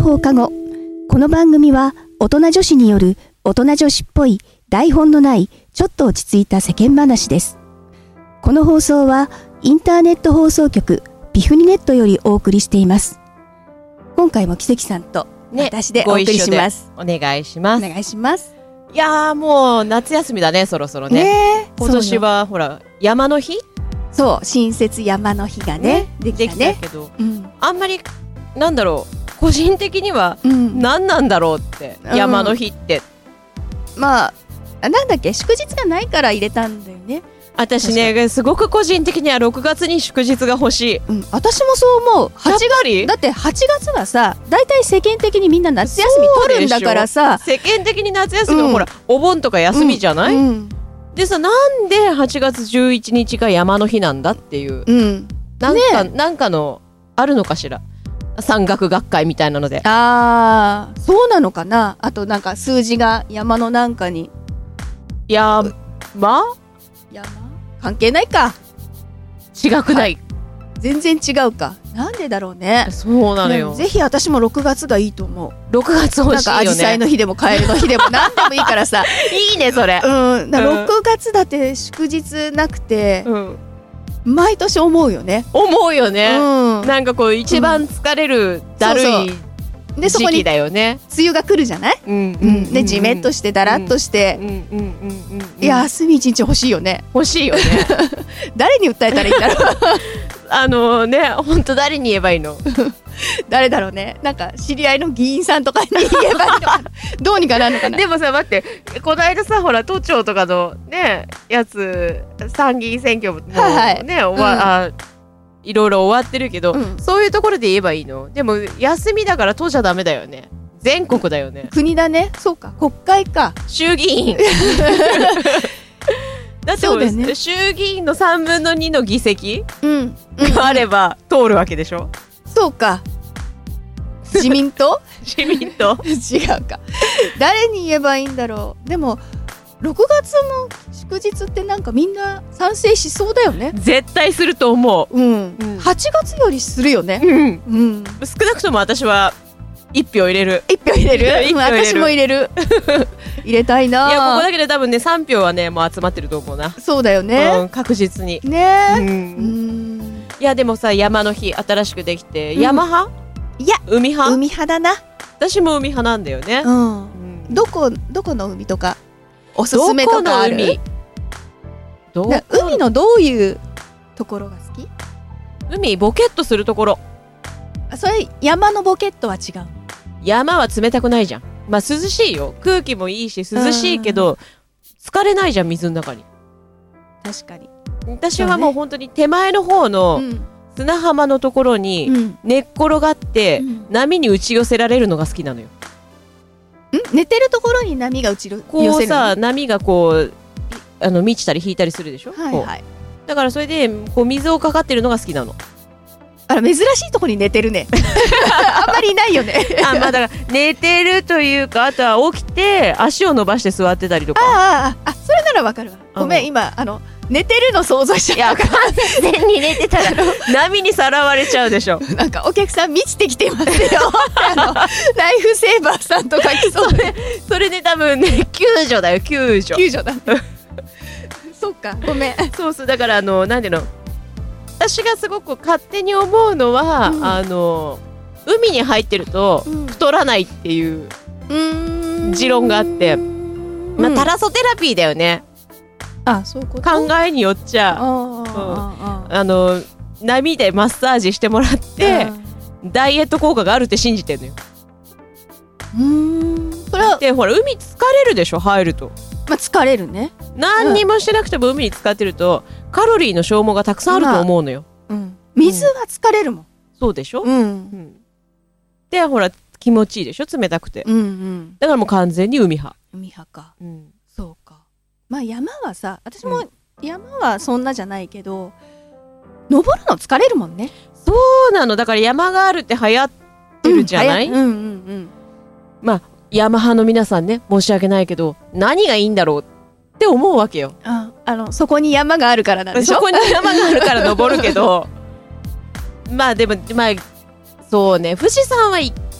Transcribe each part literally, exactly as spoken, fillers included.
放課後。この番組は大人女子による大人女子っぽい台本のないちょっと落ち着いた世間話です。この放送はインターネット放送局ピフニネットよりお送りしています。今回も奇跡さんと私でお送りします。 ね、お願いします。 お願いします。 いやーもう夏休みだね、そろそろね。 ね、 今年はほら山の日、 そう新設山の日がね、ねできたね。 できたけど、 うん、 あんまりなんだろう、個人的には何なんだろうって、うん、山の日って、 うん、まあなんだっけ、祝日がないから入れたんだよね。 私ね、すごく個人的にはろくがつに祝日が欲しい、 うん、私もそう思う。はちがつだってはちがつはさ、だいたい世間的にみんな夏休み取るんだからさ、 世間的に夏休みは、うん、ほらお盆とか休みじゃない、うんうん、でさ、なんではちがつじゅういちにちが山の日なんだっていう、うん、なんか、ね、なんかのあるのかしら、山岳学会みたいなので。 あー、そうなのかな。あとなんか数字が山のなんかに、 いやま山関係ないか、 違くない、はい、 全然違うか。なんでだろうね。 そうなのよ。 ぜひ私もろくがつがいいと思う。 ろくがつ欲しいよね。なんかアジサイの日でもカエルの日でも何でもいいからさいいねそれ。 うん、だろくがつだって祝日なくて、うん、毎年思うよね。 思うよね、 うん、 なんかこう一番疲れるだるい時期だよね。 梅雨が来るじゃない、うんうんうん、でジメッとしてだらっとして、いや休み一日欲しいよね。 欲しいよね誰に訴えたらいいんだろうあのね、本当誰に言えばいいの誰だろうね。なんか知り合いの議員さんとかに言えばいいのかなどうにかなるのかな。 でもさ待って、この間さほら都庁とかのねやつ、参議院選挙もね、はいはい、おわ、うん、あいろいろ終わってるけど、うん、そういうところで言えばいいの。でも休みだから都じゃダメだよね。全国だよね。 国だね。そうか、国会か、 衆議院だって、ね、衆議院のさんぶんのにの議席、うん、があれば通るわけでしょ。 そうか、自民党自民党違うか誰に言えばいいんだろう。でもろくがつの祝日ってなんかみんな賛成しそうだよね。 絶対すると思う、 うんうん、はちがつよりするよね、うんうん、 少なくとも私はいっぴょう入れる。 いっぴょう入れる入れる私も入れる入れたいな。 いやここだけで多分ねさんぴょうはねもう集まってると思うな。 そうだよね、 うん、確実にね、うん、 うんいやでもさ山の日新しくできて、うん、山派？ いや海派？ 海派だな。 私も海派なんだよね、うんうん、どこどこの海とかおすすめとかある？ どこの海？ どこ？海のどういうところが好き？ 海ボケっとするところ。 それ山のボケっとは違う。 山は冷たくないじゃん。まあ涼しいよ、空気もいいし涼しいけど疲れないじゃん水の中に。 確かに。 私はもう本当に手前の方の砂浜のところに寝っ転がって波に打ち寄せられるのが好きなのよ。ん？ 寝てるところに波が打ち寄せるの？ こうさ、波がこうあの満ちたり引いたりするでしょ、 はいはい、 だからそれでこう水をかかってるのが好きなの。 あら珍しいところに寝てるねあんまりいないよねあ、まあ、だから寝てるというか、あとは起きて足を伸ばして座ってたりとか。 あああ、それならわかるわ。ごめん、今あの寝てるの想像しちゃった。いや完全に寝てたら波にさらわれちゃうでしょなんかお客さん満ちてきてますよあのライフセーバーさんとか来そうでそれで多分ね救助だよ、救助救助だそうか、ごめん。 そうそう、だからあのなんていうの、私がすごく勝手に思うのは、うん、あの海に入ってると太らないっていう持論があって、うん、まあ、タラソテラピーだよね。 あ、そういうこと。 考えによっちゃ、あ、うん、あの波でマッサージしてもらってダイエット効果があるって信じてるのよ。 うーん、それはでほら海疲れるでしょ入ると。 まあ、疲れるね。 何にもしてなくても海に浸かってるとカロリーの消耗がたくさんあると思うのよ、 まあ、うん、水は疲れるもん、うん、 そうでしょ、 うんうん、 でほら気持ちいいでしょ冷たくて、うんうん、だからもう完全に海派。 海派か、うん、そうか。まあ山はさ、私も山はそんなじゃないけど、うん、登るの疲れるもんね。 そうなの、だから山があるって流行ってるじゃない、うんうんうんうん、まあ山派の皆さんね、申し訳ないけど何がいいんだろうって思うわけよ。 あ、あのそこに山があるからなんでしょ。 そこに山があるから登るけどまあでもまあそうね、富士山は一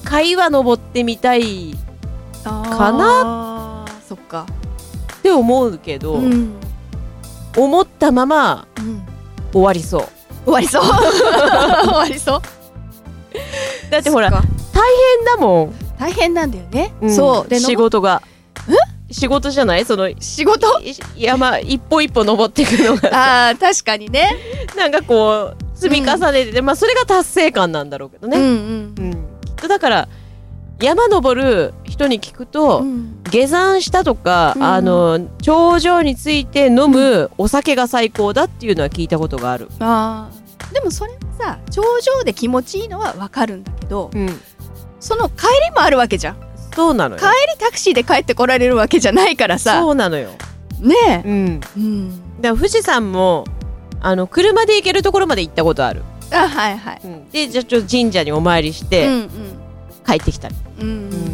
回は登ってみたいかなそっかって思うけど、うん、思ったまま、うん、終わりそう終わりそう終わりそうだってほら大変だもん。 大変なんだよね、 うん、そうで仕事が仕事じゃないその仕事山一歩一歩登っていくのがあ確かにねなんかこう積み重ねてて、うん、まあそれが達成感なんだろうけどね、うんうんうん、きっとだから山登る人に聞くと、うん、下山したとか、うん、あの頂上について飲むお酒が最高だっていうのは聞いたことがある。 あでもそれはさ頂上で気持ちいいのは分かるんだけど、うん、その帰りもあるわけじゃん。 そうなのよ。 帰りタクシーで帰ってこられるわけじゃないからさ。 そうなのよねえ、 うんうん、だから富士山もあの車で行けるところまで行ったことある。 あはいはい、 うん、でじゃあちょっと神社にお参りして、うんうん、帰ってきたり、うんうん、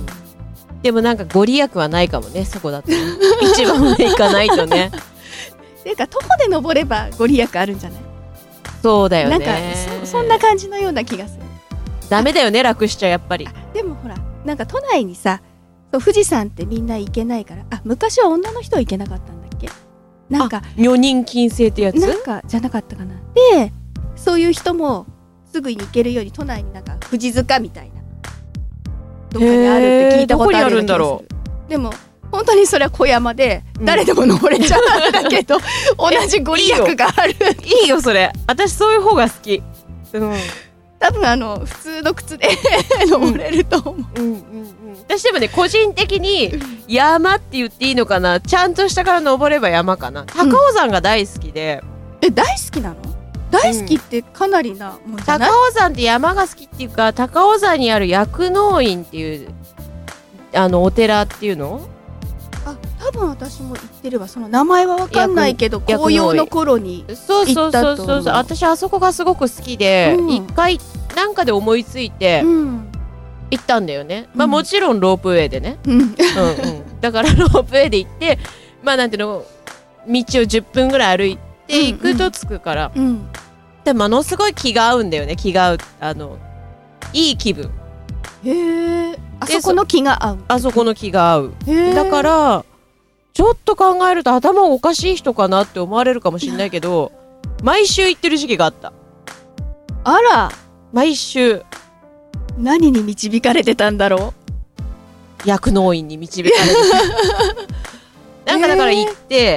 でもなんかご利益はないかもねそこだと一番まで行かないとねっていうか徒歩で登ればご利益あるんじゃない。 そうだよね。 なんか そ, そんな感じのような気がする。 ダメだよね楽しちゃやっぱり。 でもほらなんか都内にさそう富士山ってみんな行けないからあ昔は女の人は行けなかったんだっけ。なんか女人禁制ってやつなんかじゃなかったかな。でそういう人もすぐに行けるように都内になんか富士塚みたいなどこにあるって聞いたことあるような気がする。どこにあるんだろう。でも本当にそれは小山で誰でも登れちゃうんだけど、うん、同じご利益がある。 いいよそれ。私そういう方が好き、うん、 多分あの普通の靴で登れると思う、うんうんうん、 私でもね個人的に山って言っていいのかなちゃんと下から登れば山かな。高尾山が大好きで、 うん、え大好きなの。大好きってかなりなもんじゃない？ 高尾山って山が好きっていうか高尾山にある薬農院っていうあのお寺っていうのあ多分私も行ってるわ。その名前は分かんないけど紅葉の頃に行ったと思う。そうそうそうそう私あそこがすごく好きで一、うん、回なんかで思いついて行ったんだよね、うん、まあもちろんロープウェイでね、うんうんうん、だからロープウェイで行ってまあなんていうの道をじゅっぷんぐらい歩いて行くと着くから、うんうん、でものすごい気が合うんだよね。気が合うあのいい気分。 へえあそこの気が合う。 あそこの気が合う。だからちょっと考えると頭おかしい人かなって思われるかもしれないけど毎週行ってる時期があった。 あら毎週何に導かれてたんだろう。薬農院に導かれてたなんかだから行って、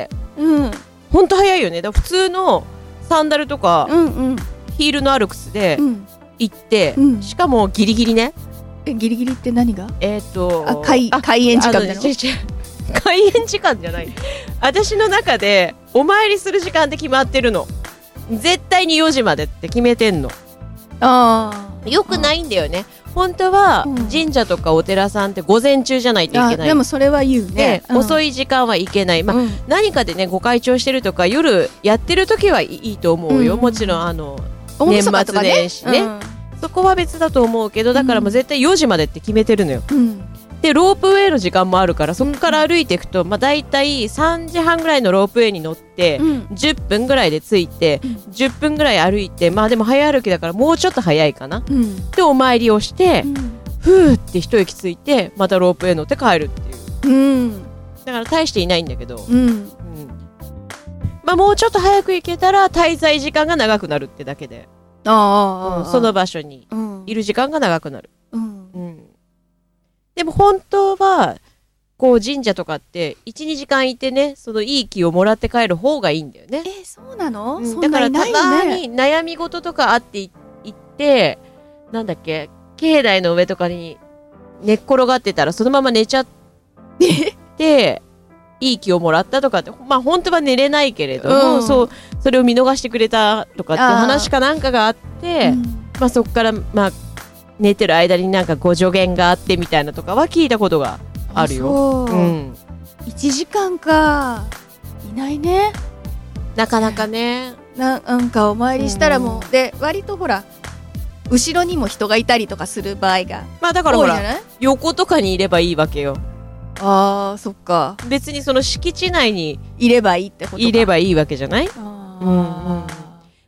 うんほんと早いよね。だから普通のサンダルとか、うんうん、ヒールのある靴で行って、うん、しかもギリギリね。 えギリギリって何が？ えっとあ開開園時間だろ。 開園時間じゃない私の中でお参りする時間って決まってるの。絶対によじまでって決めてんの。あよくないんだよね。本当は神社とかお寺さんって午前中じゃないといけない。 でもそれは言うね、 うん、遅い時間はいけない、まあうん、何かでねご開帳してるとか夜やってる時はいいと思うよ、うん、もちろんあの年末年始ね、うん、そこは別だと思うけどだからもう絶対よじまでって決めてるのよ、うん、でロープウェイの時間もあるからそこから歩いていくと、まあ、だいたいさんじはんぐらいのロープウェイに乗って、うん、じゅっぷんぐらいで着いて、うん、じゅっぷんぐらい歩いてまあでも早歩きだからもうちょっと早いかな、うん、でお参りをして、うん、ふーって一息ついてまたロープウェイ乗って帰るっていう、うん、だから大していないんだけど、うんうんまあ、もうちょっと早く行けたら滞在時間が長くなるってだけであ、うん、その場所にいる時間が長くなる、うんうん、でも本当はこう神社とかっていちにじかんいてねそのいい気をもらって帰る方がいいんだよね。 えー、そうなの、うん、 だからたまに悩み事とかあって行ってなんだっけ境内の上とかに寝っ転がってたらそのまま寝ちゃっていい気をもらったとかってまあ本当は寝れないけれども、うん、そうそれを見逃してくれたとかって話かなんかがあって、うんまあ、そこからまあ寝てる間になんかご助言があってみたいなとかは聞いたことがあるよ。うん、 いちじかんかいないねなかなかね。 な, なんかお参りしたらもう、うん、で割とほら後ろにも人がいたりとかする場合がまあだからほら横とかにいればいいわけよ。 あーそっか別にその敷地内にいればいいってことか。 いればいいわけじゃない。あ、うんうん、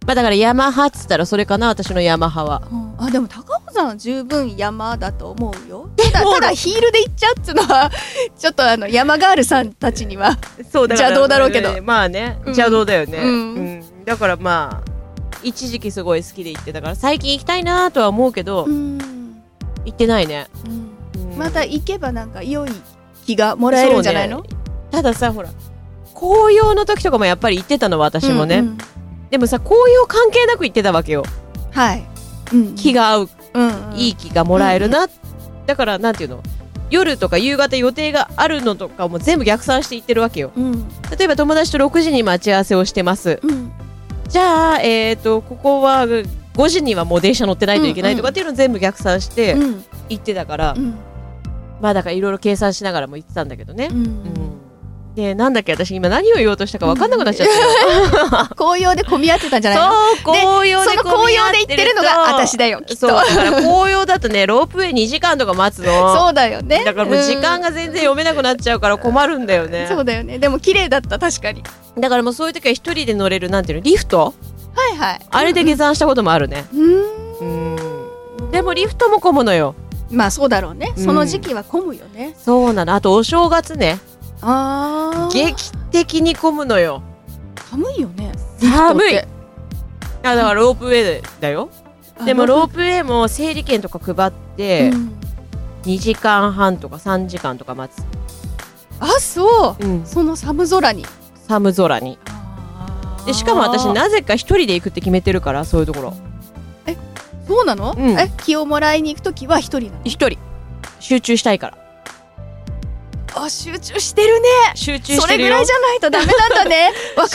まあだからヤマハっつったらそれかな、私のヤマハは。 うん、あでも高尾さんは十分山だと思うよ。ただただヒールで行っちゃうっつうのはちょっとあの山ガールさんたちにはそうだから邪道だろうけど、 まあね邪道だよね、 うんうん、だからまあ一時期すごい好きで行ってたから最近行きたいなとは思うけど、うん、行ってないね、 うんうん、また行けばなんか良い気がもらえるんじゃないの、ね、 たださほら紅葉の時とかもやっぱり行ってたの私もね、うんうん、でもさ紅葉関係なく行ってたわけよ。 はい、 うん、気が合う、うんうん、いい気がもらえるな、うんうん、だからなんていうの夜とか夕方予定があるのとかも全部逆算して行ってるわけよ、うん、例えば友達とろくじに待ち合わせをしてます、うん、じゃあ、えーと、ここはごじにはもう電車乗ってないといけないとかっていうのを全部逆算して行ってたから、うん、まあだからいろいろ計算しながらも行ってたんだけどね、うんうんでなんだっけ私今何を言おうとしたか分かんなくなっちゃった、 紅葉で混み合ってたんじゃないの。 そう紅葉でその紅葉で行ってるのが私だよきっと。 そうだから紅葉だとねロープウェイにじかんとか待つのそうだよね。 だからもう時間が全然読めなくなっちゃうから困るんだよね、 うん、そうだよね。でも綺麗だった確かに。 だからもうそういう時は一人で乗れるなんていうのリフトはいはいあれで下山したこともあるね。 うんうんでもリフトも混むのよ。 まあそうだろうね、その時期は混むよね、 うん、そうなの。あとお正月ねあ劇的に混むのよ。 寒いよね。 寒い。あだからロープウェイだよ。でもロープウェイも整理券とか配って、うん、にじかんはんとかさんじかんとか待つ。 あそう、うん、その寒空に寒空にでしかも私なぜか一人で行くって決めてるからそういうところ。 えそうなの、うん、え気をもらいに行くときは一人なの。 一人集中したいから。 あ集中してるね。 集中してるよ。 それぐらいじゃないとダメなんだね。わかった。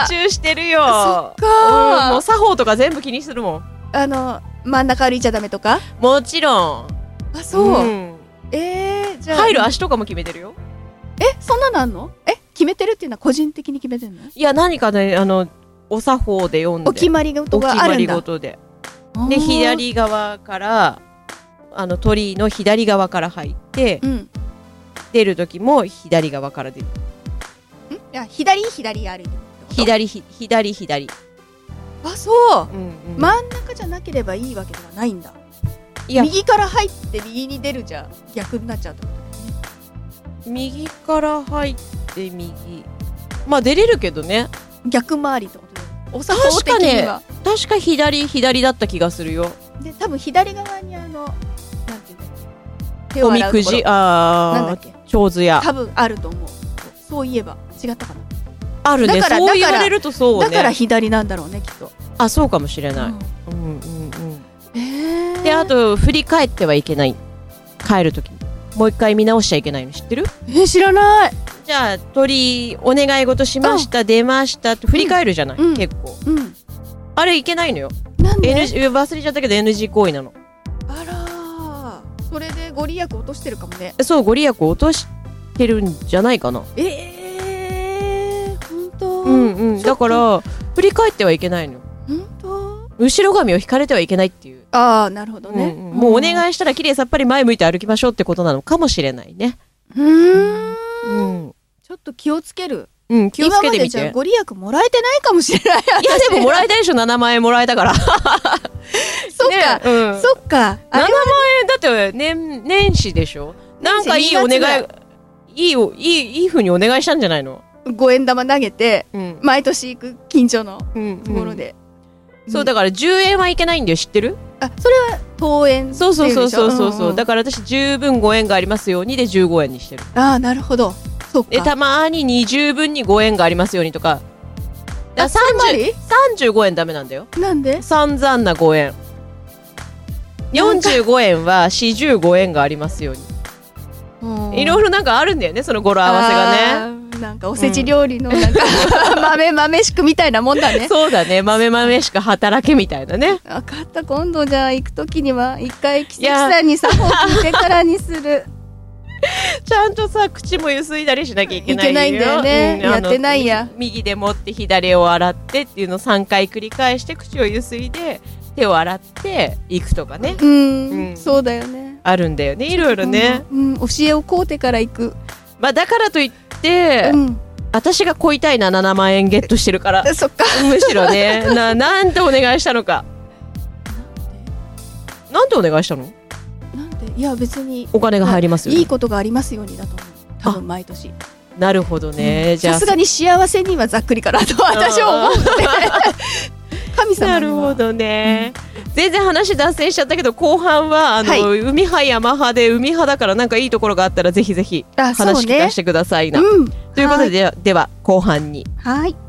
集中してるよ。そっか、 うん、もう作法とか全部気にするもん。 あの真ん中歩いちゃダメとか。 もちろん。 あそう、うん、えー、じゃあ入る足とかも決めてるよ。 えそんなのあんの。え決めてるっていうのは個人的に決めてるの。 いや何かねあのお作法で読んでお決まり事があるんだ。お決まり事でで左側からあの鳥居の左側から入って、うん、出る時も左側から出る。 んいや左左歩いてる左ひ左左。 あそう、うんうん、真ん中じゃなければいいわけではないんだ。いや右から入って右に出るじゃ逆になっちゃうってことだよね。 右から入って右まあ出れるけどね逆回りってことだよ。お作法的には確かね確か左左だった気がするよ。 で多分左側にあのなんていうの手を洗うところおみくじあなんだっけ手水屋多分あると思う。そういえば違ったかな。 あるね。だからそう言われるとそうね。 だから左なんだろうねきっと。 あそうかもしれない、うん、うんうんうんえー、であと振り返ってはいけない。帰るときにもう一回見直しちゃいけないの知ってる。 えー、知らない。 じゃあ鳥お願い事しました、うん、出ましたって振り返るじゃない、うん、結構、うん、あれいけないのよ。 なんで N G 忘れちゃったけど エヌジー 行為なの。 あらそれでご利益落としてるかもね。 そうご利益落としてるんじゃないかな。 えー本当。 うんうんだから振り返ってはいけないのよ。 本当後ろ髪を引かれてはいけないっていう。 ああなるほどね、 うんうん、もうお願いしたらきれいさっぱり前向いて歩きましょうってことなのかもしれないね。 うーんうんちょっと気をつける。 うん気をつけてみて。 今までじゃご利益もらえてないかもしれない。いやでももらえたでしょななまんえんもらえたから。そっか、ねうん、そっかななまんえんだって年年始でしょ。なんかいいお願いいいおいいいい風にお願いしたんじゃないの。 ごえん玉投げて、うん、毎年行く近所のところで、 うんうん、そうだからじゅうえんはいけないんだよ知ってる。 あそれは当円。 そうそうそうそうそう、うんうん、だから私十分ごえんがありますようにでじゅうごえんにしてる。 ああなるほど。そうかでたまににじゅうぶんにごえんがありますようにとか。ださんじゅうごえんダメなんだよ。 なんで散々なごえん。よんじゅうごえんはよんじゅうごえんがありますように。いろいろなんかあるんだよねその語呂合わせがね。 なんかおせち料理のなんか、うん、豆豆しくみたいなもんだね。 そうだね豆豆しく働けみたいなね。 分かった今度じゃあ行くときには一回木崎さんに作法聞いてからにする。 ちゃんとさ口もゆすいだりしなきゃいけないよ。いけないんだよね、うん、やってないや。 右で持って左を洗ってっていうのをさんかい繰り返して口をゆすいで手を洗って行くとかね。 うん、うん、そうだよね。 あるんだよねいろいろね、 うんうん、教えを請うてから行く。 まあだからといって、うん、 私が恋たいなななまんえんゲットしてるからそっかむしろねななんてお願いしたのかなんてお願いしたのなんでいや別にお金が入りますよ、ね、 いいことがありますようにだと思う多分毎年なるほどね、うん、じゃあさすがに幸せにはざっくりかなと私は思うので神様にはなるほどね、うん、全然話脱線しちゃったけど後半はあの、はい、海派山派で海派だからなんかいいところがあったらぜひぜひ話聞かせてくださいな、ねうん、ということで、では後半にはい。